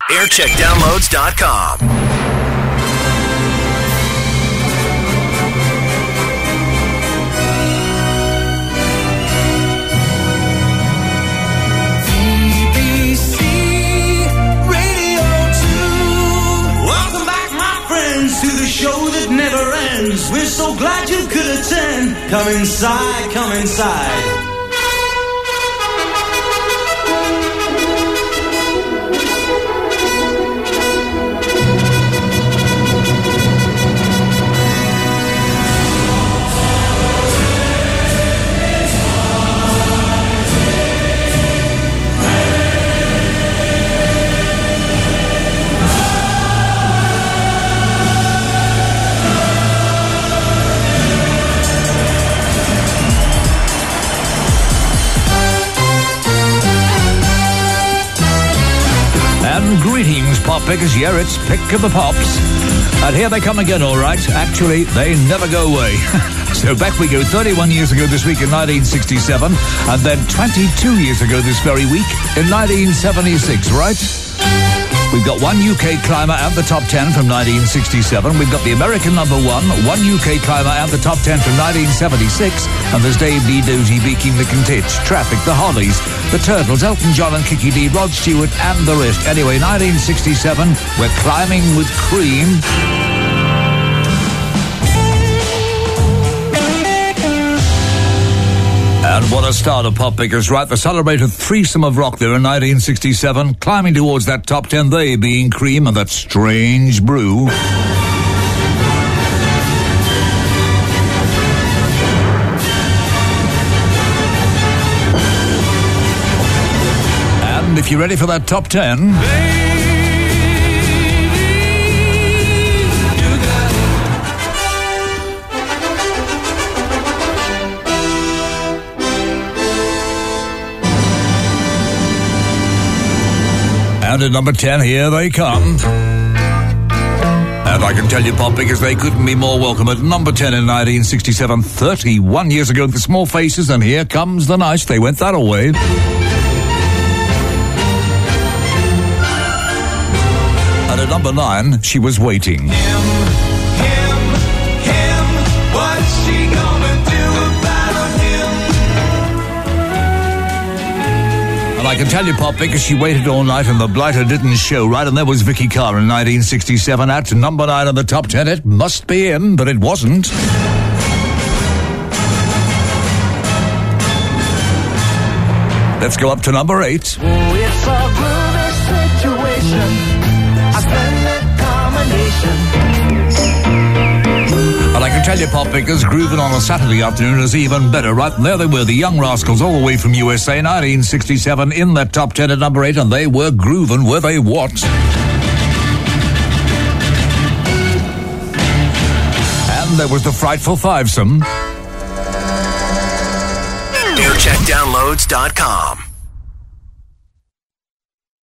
Aircheckdownloads.com. To the show that never ends. We're so glad you could attend. Come inside, come inside. Greetings, pop pickers. Yeah, it's Pick of the Pops. And here they come again, all right. Actually, they never go away. So back we go 31 years ago this week in 1967, and then 22 years ago this very week in 1976, right? We've got one UK climber at the top 10 from 1967. We've got the American number one UK climber at the top 10 from 1976. And there's Dave D. Dozy, Beaking the Contitch, Traffic, the Hollies, the Turtles, Elton John and Kiki D, Rod Stewart and the rest. Anyway, 1967, we're climbing with Cream. And what a start of pop pickers, right? The celebrated threesome of rock there in 1967, climbing towards that top 10, they being Cream and that Strange Brew. And if you're ready for that top 10... And at number 10, here they come. And I can tell you, pop pickers, they couldn't be more welcome. At number 10 in 1967, 31 years ago, the Small Faces, and Here Comes the Night. They went that away. And at number 9, She Was Waiting. What's she gonna do about him? And I can tell you, pop pickers, she waited all night and the blighter didn't show, right? And there was Vicky Carr in 1967 at number 9 on the top 10. It must be him, but it wasn't. Let's go up to number 8. Oh, it's a groovy situation. A splendid combination. And I can tell you, pop pickers, grooving on a Saturday afternoon is even better, right? And there they were, the Young Rascals, all the way from USA, 1967, in that top 10 at number 8, and they were grooving, were they what? And there was the Frightful Fivesome. Aircheckdownloads.com.